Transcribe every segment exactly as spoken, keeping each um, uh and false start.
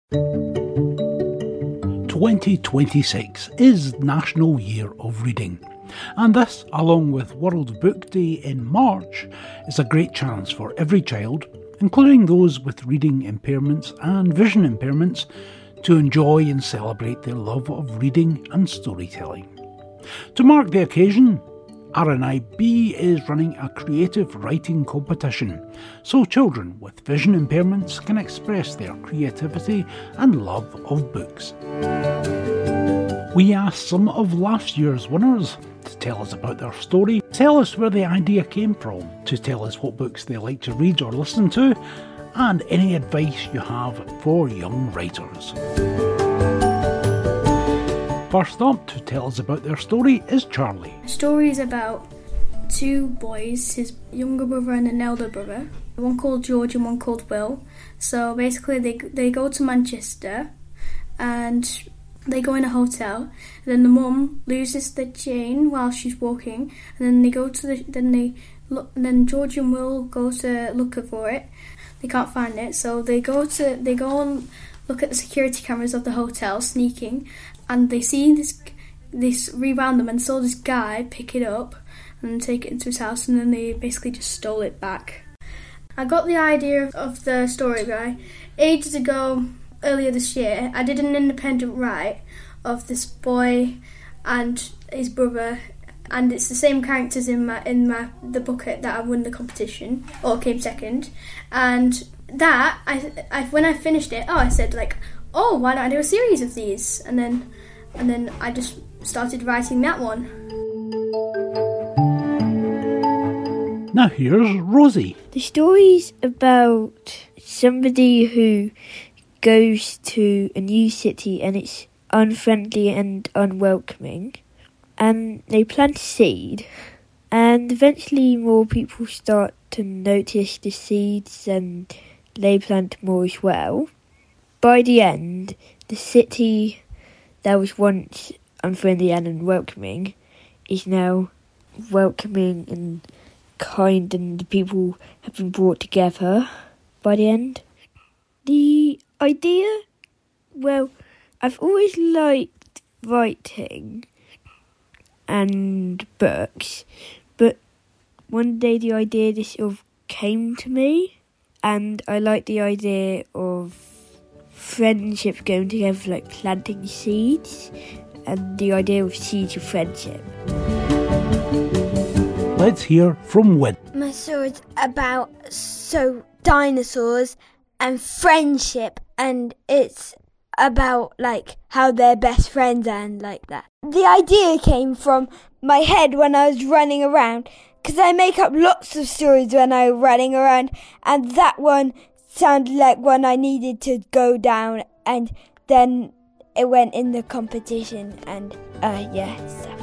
twenty twenty-six is National Year of Reading, and this, along with World Book Day in March, is a great chance for every child, including those with reading impairments and vision impairments, to enjoy and celebrate their love of reading and storytelling. To mark the occasion, R N I B is running a creative writing competition, so children with vision impairments can express their creativity and love of books. We asked some of last year's winners to tell us about their story, tell us where the idea came from, to tell us what books they like to read or listen to, and any advice you have for young writers. First up to tell us about their story is Charlie. The story is about two boys, his younger brother and an elder brother, one called George and one called Will. So basically they they go to Manchester and they go in a hotel, and then the mum loses the chain while she's walking, and then they go to the then they look, and then George and Will go to look for it. They can't find it, so they go to they go and look at the security cameras of the hotel, sneaking, and they see this this rewound them and saw this guy pick it up and take it into his house, and then they basically just stole it back. I got the idea of, of the story by ages ago. Earlier this year, I did an independent write of this boy and his brother, and it's the same characters in my in my the book that I won the competition or came second. And that I, I when I finished it, oh, I said like, oh, why don't I do a series of these? And then and then I just started writing that one. Now here's Rosie. The story's about somebody who goes to a new city and it's unfriendly and unwelcoming, and they plant a seed, and eventually more people start to notice the seeds and they plant more as well. By the end, the city that was once unfriendly and unwelcoming is now welcoming and kind, and the people have been brought together by the end. The idea, well, I've always liked writing and books, but one day the idea just sort of came to me, and I like the idea of friendship going together, like planting seeds, and the idea of seeds of friendship. Let's hear from Win. My story's about so dinosaurs and friendship, and it's about like how they're best friends and like that. The idea came from my head when I was running around, because I make up lots of stories when I was running around, and that one sounded like one I needed to go down, and then it went in the competition, and uh yeah stuff.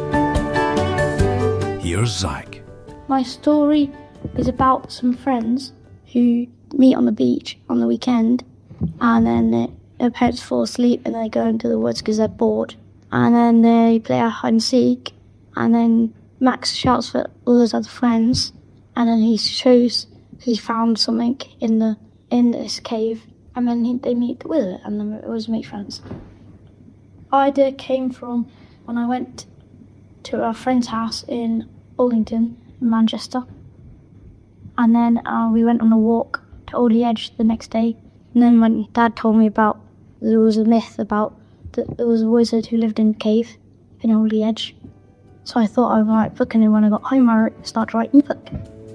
Here's Zach. My story is about some friends who meet on the beach on the weekend, and then they, their parents fall asleep and they go into the woods because they're bored, and then they play a hide and seek, and then Max shouts for all his other friends, and then he shows he found something in the in this cave, and then he, they meet with it, and then it was meet friends. Idea came from when I went to a friend's house in Allington, Manchester, and then uh, we went on a walk to Oldie Edge the next day, and then my dad told me about there was a myth about that there was a wizard who lived in a cave in Oldie Edge. So I thought I would write a book, and then when I got home I started writing a book.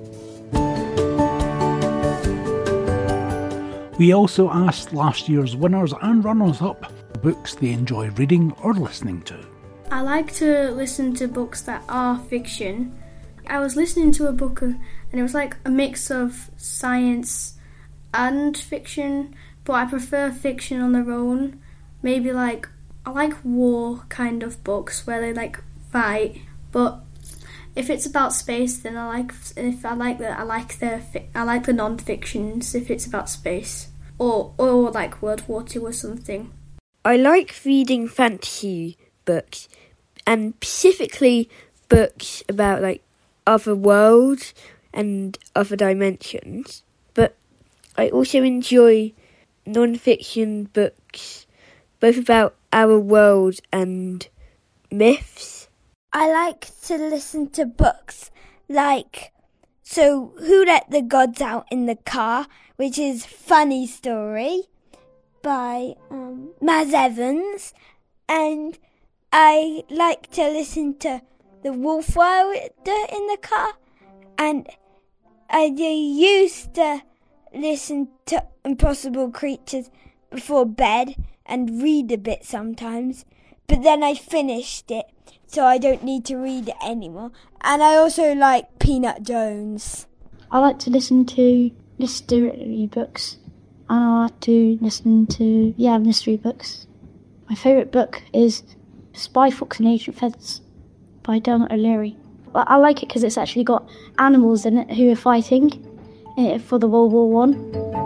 We also asked last year's winners and runners-up books they enjoy reading or listening to. I like to listen to books that are fiction. I was listening to a book and it was like a mix of science and fiction, but I prefer fiction on their own. Maybe like, I like war kind of books where they like fight, but if it's about space, then I like, if I like the, I like the, I like the non-fictions if it's about space, or or like World War Two or something. I like reading fantasy books, and specifically books about like other worlds and other dimensions. But I also enjoy non-fiction books, both about our world and myths. I like to listen to books like So Who Let the Gods Out in the Car, which is Funny Story by um, Maz Evans, and I like to listen to The Wolf Wilder in the car, and I used to listen to Impossible Creatures before bed and read a bit sometimes, but then I finished it, so I don't need to read it anymore. And I also like Peanut Jones. I like to listen to mystery books, and I like to listen to, yeah, mystery books. My favourite book is Spy, Fox and Agent Feathers by Dermot O'Leary. Well, I like it because it's actually got animals in it who are fighting in it for the World War One.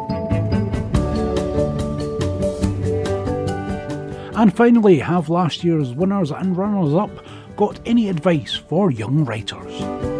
And finally, have last year's winners and runners-up got any advice for young writers?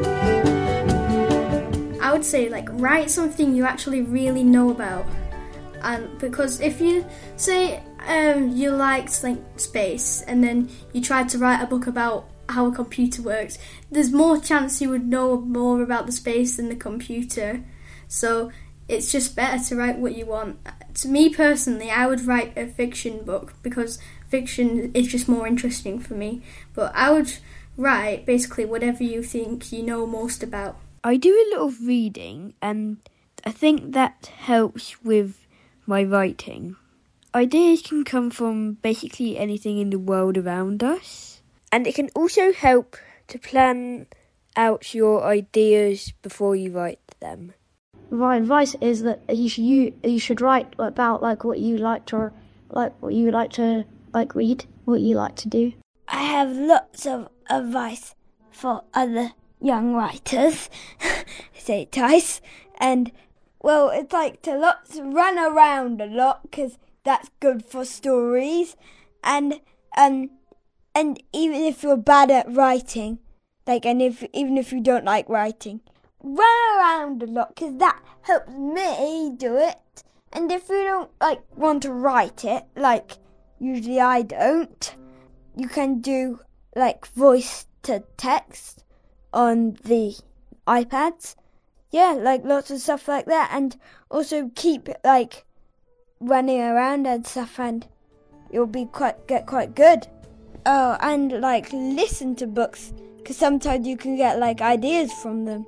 I would say, like, write something you actually really know about. And because if you say um, you liked like space and then you tried to write a book about how a computer works, there's more chance you would know more about the space than the computer. So it's just better to write what you want. To me personally, I would write a fiction book because fiction is just more interesting for me. But I would write basically whatever you think you know most about. I do a lot of reading, and I think that helps with my writing. Ideas can come from basically anything in the world around us, and it can also help to plan out your ideas before you write them. My advice is that you should you, you should write about like what you like to like what you like to like read, what you like to do. I have lots of advice for other young writers. Say it twice. And well, it's like to lots run around a lot because that's good for stories. And um and even if you're bad at writing, like and if even if you don't like writing, run around a lot because that helps me do it. And if you don't like want to write it, like usually I don't, you can do like voice to text on the iPads. Yeah, like lots of stuff like that, and also keep like running around and stuff, and you'll be quite get quite good. Oh, and like listen to books because sometimes you can get like ideas from them.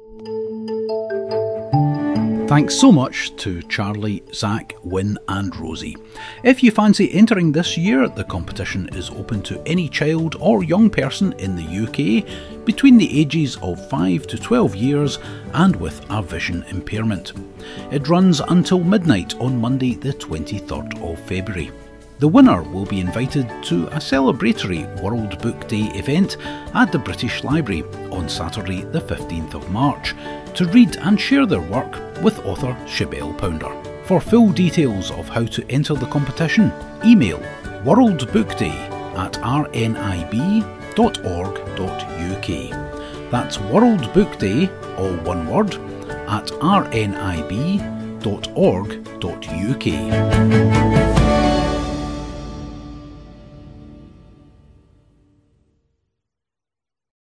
Thanks so much to Charlie, Zach, Wynne and Rosie. If you fancy entering this year, the competition is open to any child or young person in the U K between the ages of five to twelve years and with a vision impairment. It runs until midnight on Monday the twenty-third of February. The winner will be invited to a celebratory World Book Day event at the British Library on Saturday the fifteenth of March to read and share their work with author Chibelle Pounder. For full details of how to enter the competition, email worldbookday at r n i b dot org dot u k. That's worldbookday, all one word, at r n i b dot org dot u k.